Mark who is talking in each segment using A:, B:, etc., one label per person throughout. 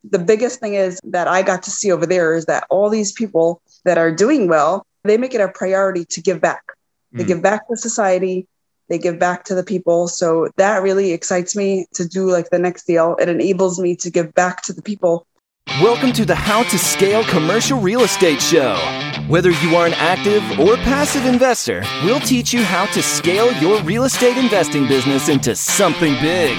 A: the biggest thing is that I got to see over there is that all these people that are doing well, they make it a priority to give back. They give back to society. They give back to the people. So that really excites me to do like the next deal. It enables me to give back to the people.
B: Welcome to the How to Scale Commercial Real Estate Show. Whether you are an active or passive investor, we'll teach you how to scale your real estate investing business into something big.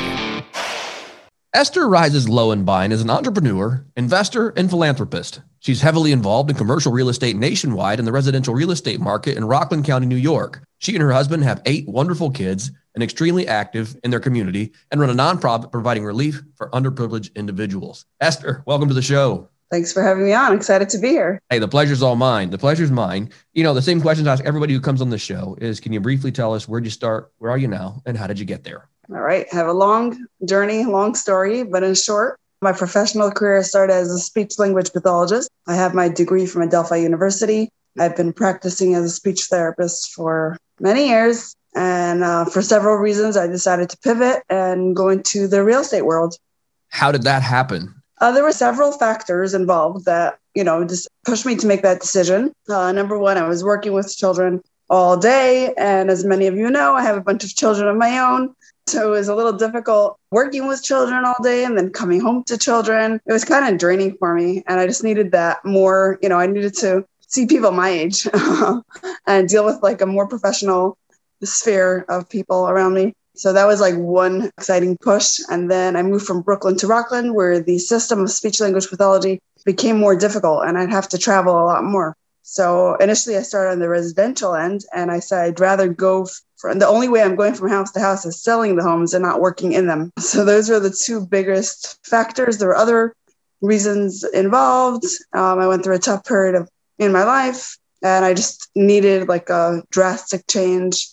C: Esther rises low in buying as an entrepreneur, investor, and philanthropist. She's heavily involved in commercial real estate nationwide and the residential real estate market in Rockland County, New York. She and her husband have 8 wonderful kids and extremely active in their community and run a nonprofit providing relief for underprivileged individuals. Esther, welcome to the show.
A: Thanks for having me on. Excited to be here.
C: Hey, the pleasure's all mine. The pleasure's mine. You know, the same questions I ask everybody who comes on the show is, can you briefly tell us where'd you start, where are you now, and how did you get there?
A: All right. I have a long journey, long story, but in short, my professional career started as a speech language pathologist. I have my degree from Adelphi University. I've been practicing as a speech therapist for many years. And for several reasons, I decided to pivot and go into the real estate world.
C: How did that happen?
A: There were several factors involved that, just pushed me to make that decision. Number one, I was working with children all day. And as many of you know, I have a bunch of children of my own. So it was a little difficult working with children all day and then coming home to children. It was kind of draining for me. And I just needed that more, I needed to see people my age and deal with like a more professional sphere of people around me. So that was like one exciting push. And then I moved from Brooklyn to Rockland, where the system of speech language pathology became more difficult and I'd have to travel a lot more. So initially I started on the residential end and I said, I'd rather go the only way I'm going from house to house is selling the homes and not working in them. So those were the 2 biggest factors. There were other reasons involved. I went through a tough period in my life and I just needed like a drastic change.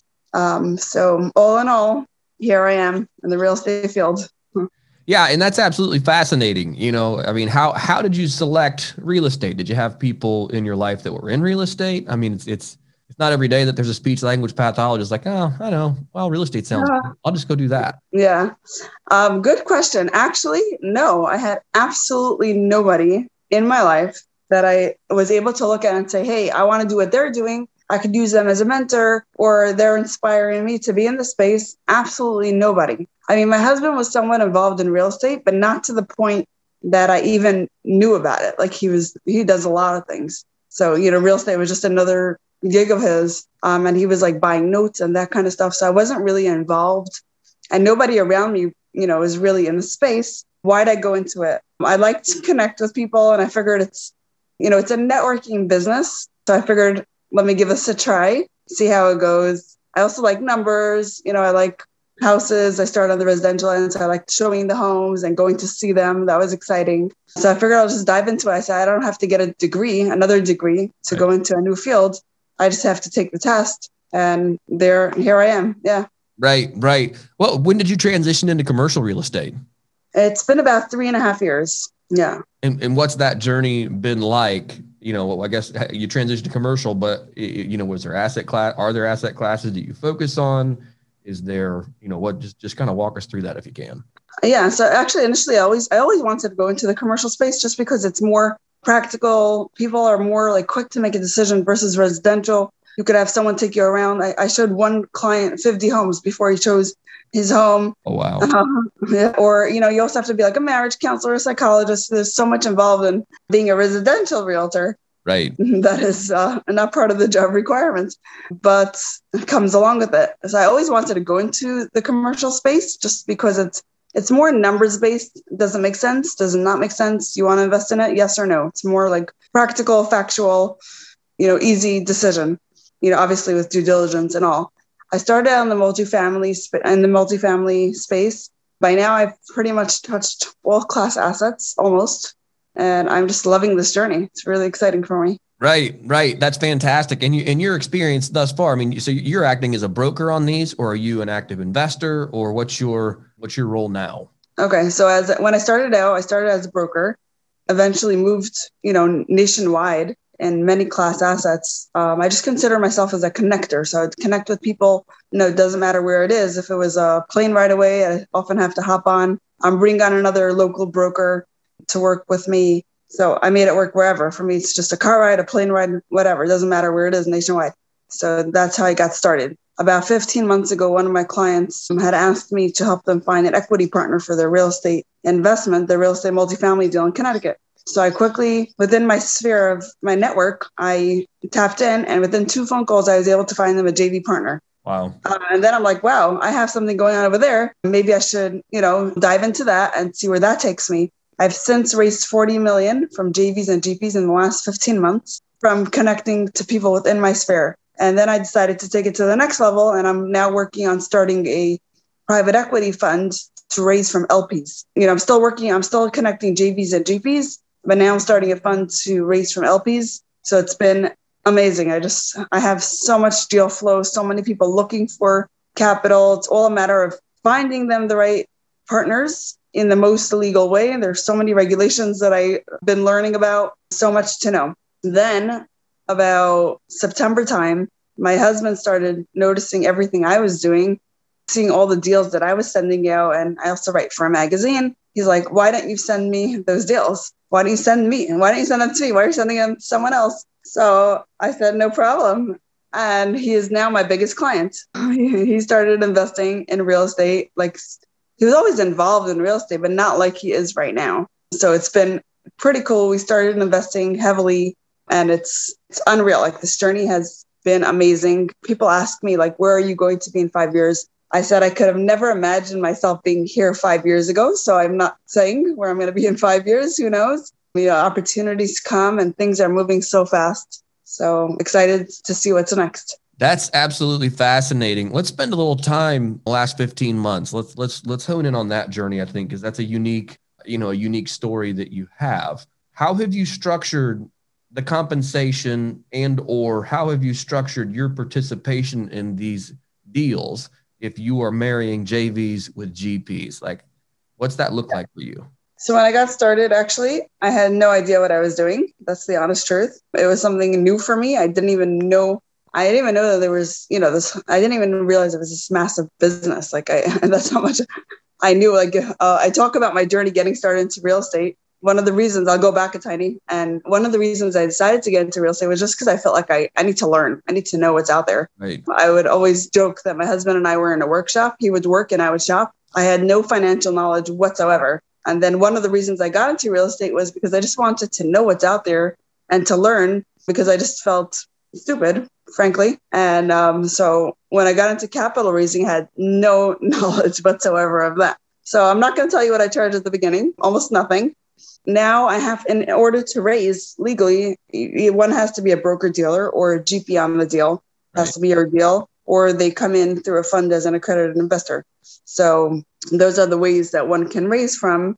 A: So all in all, here I am in the real estate field.
C: Yeah, and that's absolutely fascinating. How did you select real estate? Did you have people in your life that were in real estate? I mean, it's not every day that there's a speech language pathologist like, oh, I know, well, real estate sounds good. I'll just go do that.
A: Yeah. Good question. Actually, no, I had absolutely nobody in my life that I was able to look at and say, hey, I want to do what they're doing. I could use them as a mentor or they're inspiring me to be in the space. Absolutely nobody. I mean, my husband was somewhat involved in real estate, but not to the point that I even knew about it. Like he does a lot of things. So, real estate was just another gig of his. And he was like buying notes and that kind of stuff. So I wasn't really involved and nobody around me, is really in the space. Why'd I go into it? I like to connect with people and I figured it's a networking business. So I figured, let me give this a try, see how it goes. I also like numbers, I like houses. I started on the residential end, so I liked showing the homes and going to see them. That was exciting. So I figured I'll just dive into it. I said, I don't have to get another degree to go into a new field. I just have to take the test. And here I am. Yeah.
C: Right. Well, when did you transition into commercial real estate?
A: It's been about 3.5 years. Yeah.
C: And what's that journey been like? I guess you transitioned to commercial, but was there asset class? Are there asset classes that you focus on? Is there, just kind of walk us through that if you can.
A: Yeah. So actually, initially, I always wanted to go into the commercial space just because it's more practical. People are more like quick to make a decision versus residential. You could have someone take you around. I showed one client 50 homes before he chose his home.
C: Oh, wow.
A: Yeah. Or, you also have to be like a marriage counselor, a psychologist. There's so much involved in being a residential realtor.
C: Right.
A: That is not part of the job requirements, but it comes along with it. So I always wanted to go into the commercial space just because it's more numbers based. Does it make sense? Does it not make sense? You want to invest in it? Yes or no? It's more like practical, factual, easy decision, obviously with due diligence and all. I started on the multifamily space. By now, I've pretty much touched all class assets almost. And I'm just loving this journey. It's really exciting for me.
C: Right. That's fantastic. And in your experience thus far, so you're acting as a broker on these, or are you an active investor, or what's your role now?
A: Okay. So when I started out, I started as a broker, eventually moved, nationwide in many class assets. I just consider myself as a connector. So I'd connect with people, it doesn't matter where it is. If it was a plane right away, I often have to hop on, bring on another local broker. to work with me. So I made it work wherever. For me, it's just a car ride, a plane ride, whatever. It doesn't matter where it is nationwide. So that's how I got started. About 15 months ago, one of my clients had asked me to help them find an equity partner for their real estate investment, their real estate multifamily deal in Connecticut. So I quickly, within my sphere of my network, I tapped in, and within 2 phone calls, I was able to find them a JV partner.
C: Wow.
A: And then I'm like, wow, I have something going on over there. Maybe I should, dive into that and see where that takes me. I've since raised 40 million from JVs and GPs in the last 15 months from connecting to people within my sphere. And then I decided to take it to the next level. And I'm now working on starting a private equity fund to raise from LPs. I'm still connecting JVs and GPs, but now I'm starting a fund to raise from LPs. So it's been amazing. I have so much deal flow, so many people looking for capital. It's all a matter of finding them the right partners in the most legal way. There's so many regulations that I've been learning about, so much to know. Then about September time, my husband started noticing everything I was doing, seeing all the deals that I was sending out. And I also write for a magazine. He's like, why don't you send me those deals? Why don't you send me? And why don't you send them to me? Why are you sending them to someone else? So I said, no problem. And he is now my biggest client. He started investing in real estate. Like, he was always involved in real estate, but not like he is right now. So it's been pretty cool. We started investing heavily, and it's unreal. Like, this journey has been amazing. People ask me, like, where are you going to be in 5 years? I said I could have never imagined myself being here 5 years ago. So I'm not saying where I'm going to be in 5 years. Who knows? Opportunities come and things are moving so fast. So excited to see what's next.
C: That's absolutely fascinating. Let's spend a little time the last 15 months. Let's hone in on that journey, I think, because that's a unique story that you have. How have you structured the compensation, and or how have you structured your participation in these deals if you are marrying JVs with GPs? Like, what's that look like for you?
A: So when I got started, actually, I had no idea what I was doing. That's the honest truth. It was something new for me. I didn't even know that there was, this. I didn't even realize it was this massive business. Like, that's how much I knew. Like, I talk about my journey getting started into real estate. One of the reasons, I'll go back a tiny, and one of the reasons I decided to get into real estate was just because I felt like I need to learn. I need to know what's out there.
C: Right.
A: I would always joke that my husband and I were in a workshop. He would work and I would shop. I had no financial knowledge whatsoever. And then one of the reasons I got into real estate was because I just wanted to know what's out there and to learn, because I just felt stupid, frankly. And so when I got into capital raising, I had no knowledge whatsoever of that. So I'm not going to tell you what I charged at the beginning, almost nothing. Now I have, in order to raise legally, one has to be a broker dealer or a GP on the deal, has to be your deal, or they come in through a fund as an accredited investor. So those are the ways that one can raise from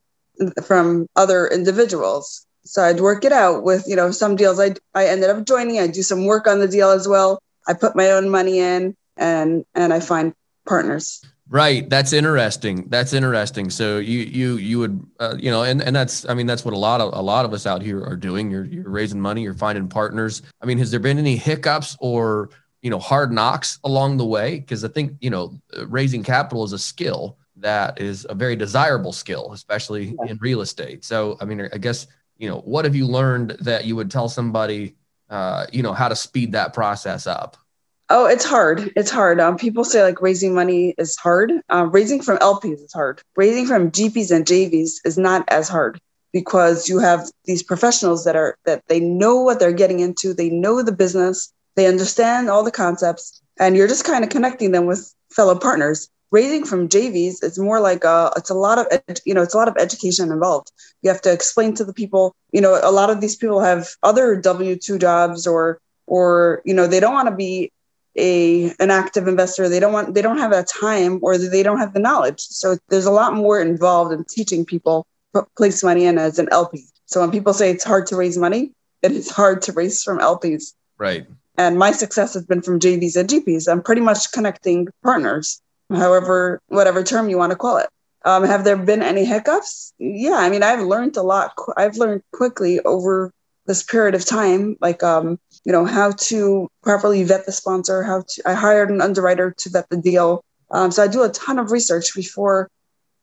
A: other individuals. So I'd work it out with, some deals I ended up joining. I do some work on the deal as well. I put my own money in and I find partners.
C: Right. That's interesting. So you would, and that's what a lot of us out here are doing. You're raising money, you're finding partners. I mean, has there been any hiccups or, hard knocks along the way? Because I think, raising capital is a skill that is a very desirable skill, especially in real estate. So, I mean, I guess, what have you learned that you would tell somebody, how to speed that process up?
A: Oh, it's hard. It's hard. People say like raising money is hard. Raising from LPs is hard. Raising from GPs and JVs is not as hard, because you have these professionals that they know what they're getting into. They know the business. They understand all the concepts, and you're just kind of connecting them with fellow partners. Raising from JVs, it's more like it's a lot of education involved. You have to explain to the people. A lot of these people have other W-2 jobs, or they don't want to be an active investor. They don't have that time, or they don't have the knowledge. So there's a lot more involved in teaching people to place money in as an LP. So when people say it's hard to raise money, it is hard to raise from LPs.
C: Right.
A: And my success has been from JVs and GPs. I'm pretty much connecting partners, whatever term you want to call it. Have there been any hiccups? Yeah. I mean, I've learned a lot. I've learned quickly over this period of time, like, how to properly vet the sponsor, I hired an underwriter to vet the deal. So I do a ton of research before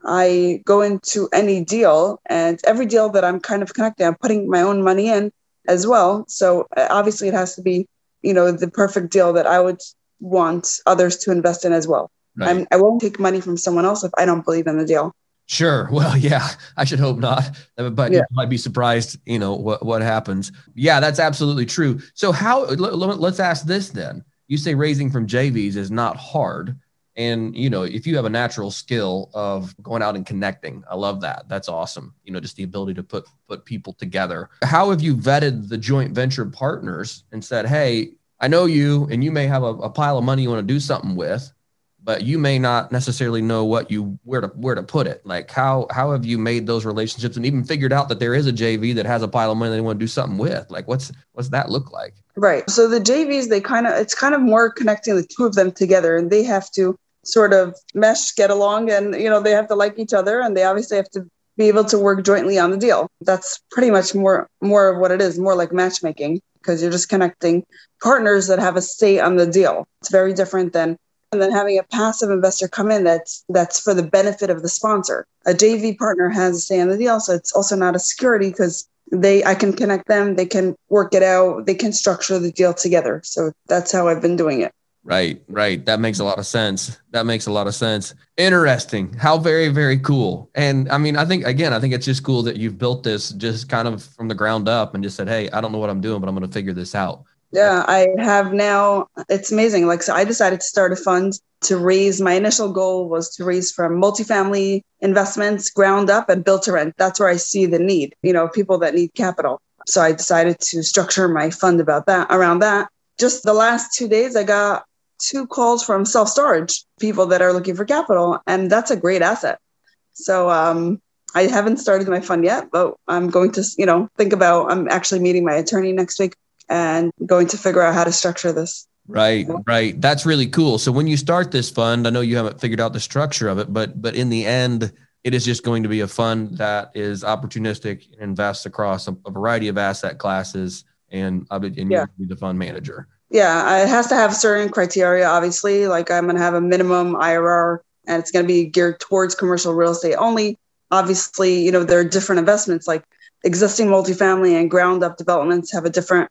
A: I go into any deal, and every deal that I'm kind of connecting, I'm putting my own money in as well. So obviously it has to be, the perfect deal that I would want others to invest in as well.
C: Right.
A: I won't take money from someone else if I don't believe in the deal.
C: Sure. Well, yeah, I should hope not, but
A: Yeah.
C: you might be surprised, what happens. Yeah, that's absolutely true. So let's ask this then. You say raising from JVs is not hard. And, if you have a natural skill of going out and connecting, I love that. That's awesome. Just the ability to put people together. How have you vetted the joint venture partners and said, hey, I know you, and you may have a pile of money you want to do something with, but you may not necessarily know where to put it. Like how have you made those relationships and even figured out that there is a JV that has a pile of money they want to do something with? Like what's that look like?
A: Right. So the JVs, it's kind of more connecting the two of them together, and they have to sort of mesh, get along, and, they have to like each other, and they obviously have to be able to work jointly on the deal. That's pretty much more of what it is, more like matchmaking, because you're just connecting partners that have a say on the deal. It's very different than having a passive investor come in that's for the benefit of the sponsor. A JV partner has a say on the deal, so it's also not a security because I can connect them, they can work it out, they can structure the deal together. So that's how I've been doing it.
C: Right. That makes a lot of sense. Interesting. How very, very cool. And I mean, I think it's just cool that you've built this just kind of from the ground up and just said, hey, I don't know what I'm doing, but I'm going to figure this out.
A: Yeah, I have now. It's amazing. So I decided to start a fund to raise. My initial goal was to raise from multifamily investments, ground up, and build to rent. That's where I see the need, people that need capital. So I decided to structure my fund around that. Just the last 2 days, I got 2 calls from self-storage people that are looking for capital, and that's a great asset. So I haven't started my fund yet, but I'm going to, I'm actually meeting my attorney next week and going to figure out how to structure this.
C: Right. That's really cool. So when you start this fund, I know you haven't figured out the structure of it, but in the end, it is just going to be a fund that is opportunistic and invests across a variety of asset classes, and you'll be the fund manager.
A: Yeah, it has to have certain criteria, obviously. Like I'm going to have a minimum IRR, and it's going to be geared towards commercial real estate only. Obviously, there are different investments, like existing multifamily and ground up developments have a different,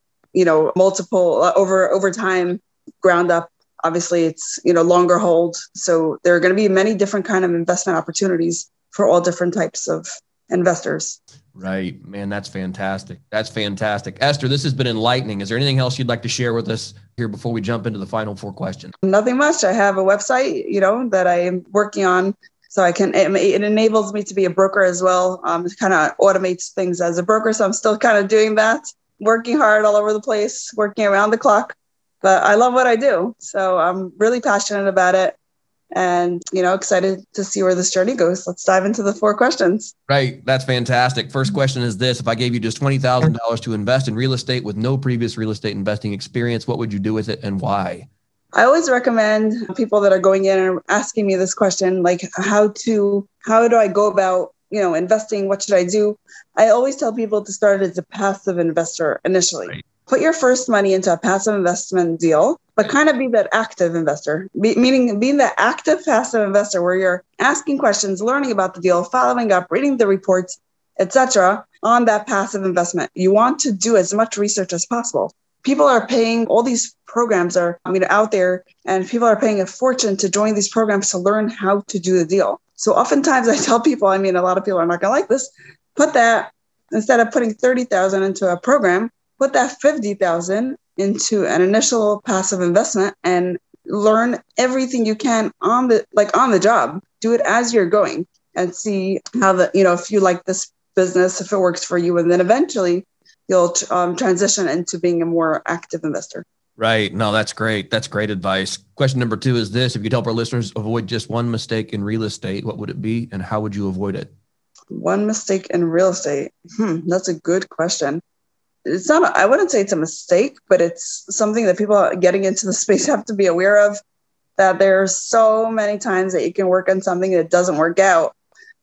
A: multiple over time. Ground up, obviously, it's, longer hold. So there are going to be many different kind of investment opportunities for all different types of investors.
C: Right, man, that's fantastic. Esther, this has been enlightening. Is there anything else you'd like to share with us here before we jump into the final 4 questions?
A: Nothing much. I have a website, that I am working on. So it enables me to be a broker as well. It kind of automates things as a broker. So I'm still kind of doing that, working hard all over the place, working around the clock. But I love what I do. So I'm really passionate about it. And, excited to see where this journey goes. Let's dive into the 4 questions.
C: Right. That's fantastic. First question is this. If I gave you just $20,000 to invest in real estate with no previous real estate investing experience, what would you do with it and why?
A: I always recommend people that are going in and asking me this question, like how do I go about, investing? What should I do? I always tell people to start as a passive investor initially. Right. Put your first money into a passive investment deal, but kind of be that active investor, meaning being that active passive investor where you're asking questions, learning about the deal, following up, reading the reports, etc. on that passive investment. You want to do as much research as possible. People are paying, all these programs are out there, and people are paying a fortune to join these programs to learn how to do the deal. So oftentimes I tell people, a lot of people are not going to like this, put that, instead of putting $30,000 into a program, put that $50,000 into an initial passive investment and learn everything you can on the job. Do it as you're going and see how if you like this business, if it works for you, and then eventually you'll transition into being a more active investor.
C: Right. No, that's great. That's great advice. Question number 2 is this. If you could help our listeners avoid just one mistake in real estate, what would it be and how would you avoid it?
A: One mistake in real estate. That's a good question. It's not, I wouldn't say it's a mistake, but it's something that people getting into the space have to be aware of, that there's so many times that you can work on something that doesn't work out.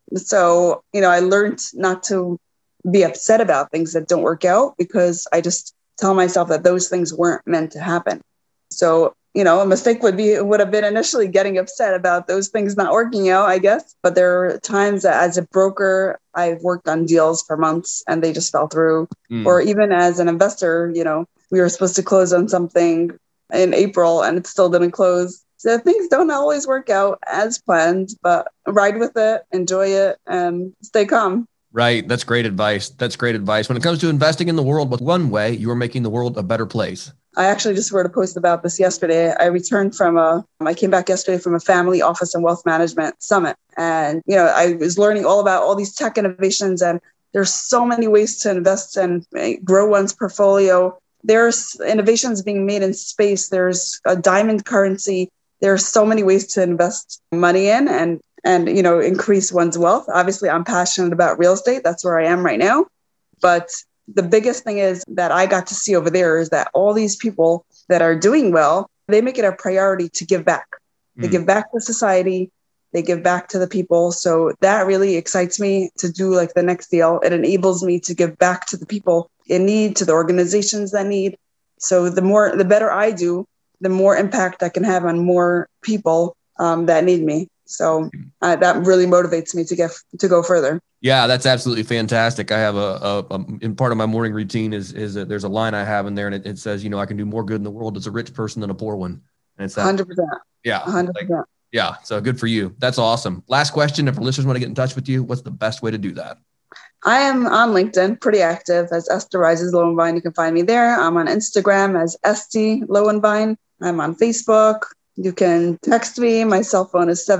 A: So, I learned not to be upset about things that don't work out because I just tell myself that those things weren't meant to happen. So, a mistake would have been initially getting upset about those things not working out, I guess. But there are times that as a broker, I've worked on deals for months and they just fell through. Or even as an investor, we were supposed to close on something in April and it still didn't close. So things don't always work out as planned, but ride with it, enjoy it, and stay calm.
C: Right. That's great advice. When it comes to investing in the world, with One Way, you are making the world a better place.
A: I actually just wrote a post about this yesterday. I came back yesterday from a family office and wealth management summit. And, I was learning all about all these tech innovations, and there's so many ways to invest and grow one's portfolio. There's innovations being made in space. There's a diamond currency. There's so many ways to invest money in and increase one's wealth. Obviously, I'm passionate about real estate. That's where I am right now. But the biggest thing is that I got to see over there is that all these people that are doing well, they make it a priority to give back. They give back to society. They give back to the people. So that really excites me to do like the next deal. It enables me to give back to the people in need, to the organizations that need. So the better I do, the more impact I can have on more people that need me. So that really motivates me to go further.
C: Yeah, that's absolutely fantastic. I have in part of my morning routine is that there's a line I have in there, and it says, I can do more good in the world as a rich person than a poor one. And it's
A: 100%.
C: Yeah.
A: 100%.
C: Yeah. So good for you. That's awesome. Last question. If our listeners want to get in touch with you, what's the best way to do that?
A: I am on LinkedIn, pretty active as Esther Rises Lowenbein. You can find me there. I'm on Instagram as Esty Lowenbein. I'm on Facebook. You can text me. My cell phone is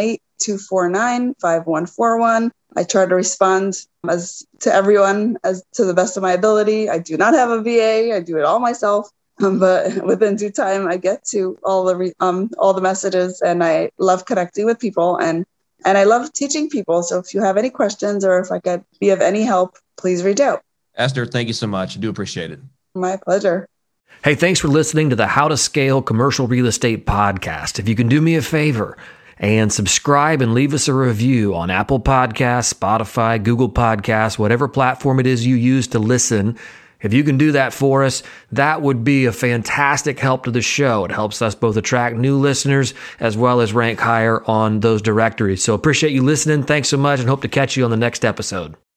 A: 718-249-5141. I try to respond to everyone as to the best of my ability. I do not have a VA. I do it all myself. But within due time, I get to all the messages, and I love connecting with people, and I love teaching people. So if you have any questions or if I could be of any help, please reach out.
C: Esther, thank you so much. I do appreciate it.
A: My pleasure.
D: Hey, thanks for listening to the How to Scale Commercial Real Estate podcast. If you can do me a favor and subscribe and leave us a review on Apple Podcasts, Spotify, Google Podcasts, whatever platform it is you use to listen. If you can do that for us, that would be a fantastic help to the show. It helps us both attract new listeners as well as rank higher on those directories. So appreciate you listening. Thanks so much, and hope to catch you on the next episode.